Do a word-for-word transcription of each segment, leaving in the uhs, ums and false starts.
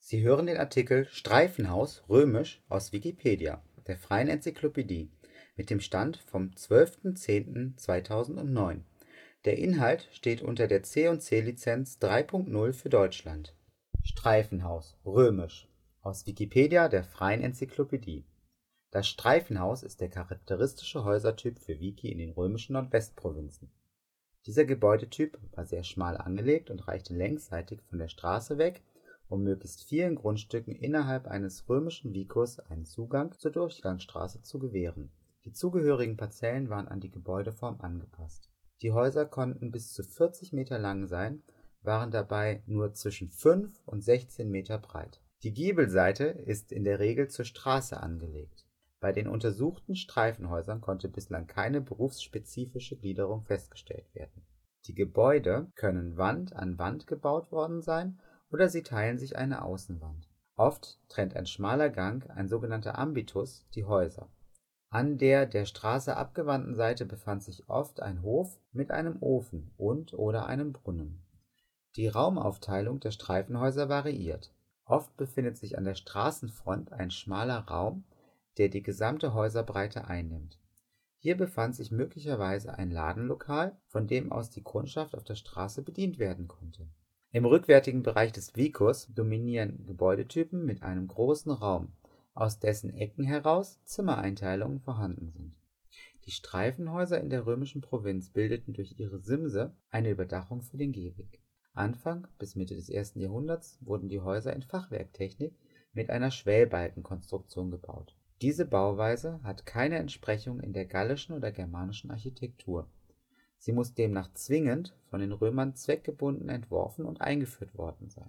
Sie hören den Artikel Streifenhaus (römisch), aus Wikipedia, der freien Enzyklopädie. Mit dem Stand vom zwölfter zehnter zweitausendneun. Der Inhalt steht unter der C und C Lizenz drei Punkt null für Deutschland. Streifenhaus (römisch), aus Wikipedia, der freien Enzyklopädie. Das Streifenhaus ist der charakteristische Häusertyp für Wiki in den römischen Nordwestprovinzen. Dieser Gebäudetyp war sehr schmal angelegt und reichte längsseitig von der Straße weg, um möglichst vielen Grundstücken innerhalb eines römischen vicus einen Zugang zur Durchgangsstraße zu gewähren. Die zugehörigen Parzellen waren an die Gebäudeform angepasst. Die Häuser konnten bis zu vierzig Meter lang sein, waren dabei nur zwischen fünf und sechzehn Meter breit. Die Giebelseite ist in der Regel zur Straße angelegt. Bei den untersuchten Streifenhäusern konnte bislang keine berufsspezifische Gliederung festgestellt werden. Die Gebäude können Wand an Wand gebaut worden sein oder sie teilen sich eine Außenwand. Oft trennt ein schmaler Gang, ein sogenannter Ambitus, die Häuser. An der der Straße abgewandten Seite befand sich oft ein Hof mit einem Ofen und/oder einem Brunnen. Die Raumaufteilung der Streifenhäuser variiert. Oft befindet sich an der Straßenfront ein schmaler Raum, der die gesamte Häuserbreite einnimmt. Hier befand sich möglicherweise ein Ladenlokal, von dem aus die Kundschaft auf der Straße bedient werden konnte. Im rückwärtigen Bereich des vicus dominieren Gebäudetypen mit einem großen Raum, aus dessen Ecken heraus Zimmereinteilungen vorhanden sind. Die Streifenhäuser in der römischen Provinz bildeten durch ihre Simse eine Überdachung für den Gehweg. Anfang bis Mitte des ersten Jahrhunderts wurden die Häuser in Fachwerktechnik mit einer Schwellbalkenkonstruktion gebaut. Diese Bauweise hat keine Entsprechung in der gallischen oder germanischen Architektur. Sie muss demnach zwingend von den Römern zweckgebunden entworfen und eingeführt worden sein.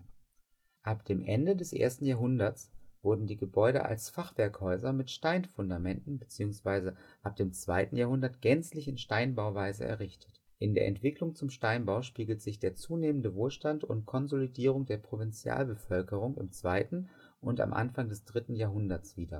Ab dem Ende des ersten Jahrhunderts wurden die Gebäude als Fachwerkhäuser mit Steinfundamenten bzw. ab dem zweiten Jahrhundert gänzlich in Steinbauweise errichtet. In der Entwicklung zum Steinbau spiegelt sich der zunehmende Wohlstand und Konsolidierung der Provinzialbevölkerung im zweiten und am Anfang des dritten Jahrhunderts wider.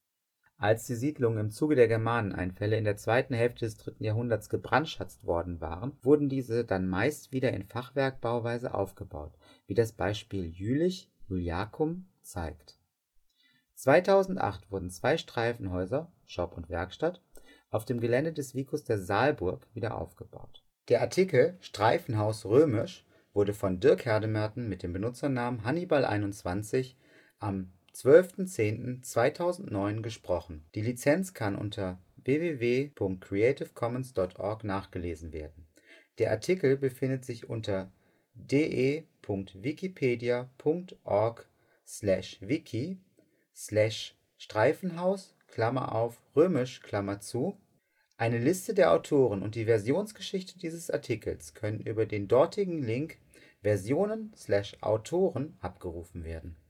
Als die Siedlungen im Zuge der Germaneneinfälle in der zweiten Hälfte des dritten Jahrhunderts gebrandschatzt worden waren, wurden diese dann meist wieder in Fachwerkbauweise aufgebaut, wie das Beispiel Jülich (Iuliacum) zeigt. zweitausendacht wurden zwei Streifenhäuser (Shop und Werkstatt) auf dem Gelände des vicus der Saalburg wieder aufgebaut. Der Artikel Streifenhaus (römisch) wurde von Dirk Herdemärten mit dem Benutzernamen Hannibal einundzwanzig am zwölfter zehnter zweitausendneun gesprochen. Die Lizenz kann unter w w w punkt creative commons punkt org nachgelesen werden. Der Artikel befindet sich unter d e punkt wikipedia punkt org slash wiki slash streifenhaus (Klammer auf römisch Klammer zu). Eine Liste der Autoren und die Versionsgeschichte dieses Artikels können über den dortigen Link versionen slash autoren abgerufen werden